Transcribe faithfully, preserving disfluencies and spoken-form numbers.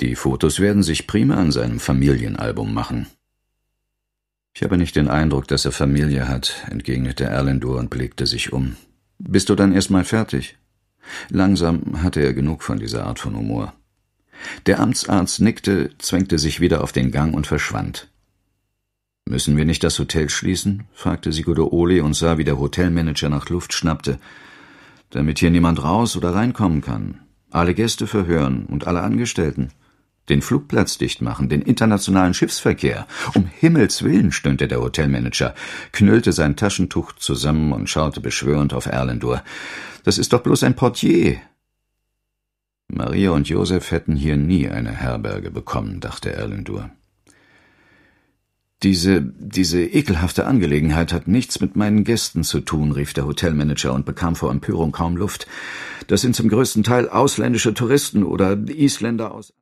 Die Fotos werden sich prima an seinem Familienalbum machen. »Ich habe nicht den Eindruck, dass er Familie hat«, entgegnete Erlendur und blickte sich um. »Bist du dann erstmal fertig?« Langsam hatte er genug von dieser Art von Humor. Der Amtsarzt nickte, zwängte sich wieder auf den Gang und verschwand. »Müssen wir nicht das Hotel schließen?« fragte Sigurdur und sah, wie der Hotelmanager nach Luft schnappte. »Damit hier niemand raus oder reinkommen kann. Alle Gäste verhören und alle Angestellten. Den Flugplatz dicht machen, den internationalen Schiffsverkehr. Um Himmels Willen«, stöhnte der Hotelmanager, knüllte sein Taschentuch zusammen und schaute beschwörend auf Erlendur. »Das ist doch bloß ein Portier.« Maria und Josef hätten hier nie eine Herberge bekommen, dachte Erlendur. Diese, diese ekelhafte Angelegenheit hat nichts mit meinen Gästen zu tun, rief der Hotelmanager und bekam vor Empörung kaum Luft. Das sind zum größten Teil ausländische Touristen oder Isländer aus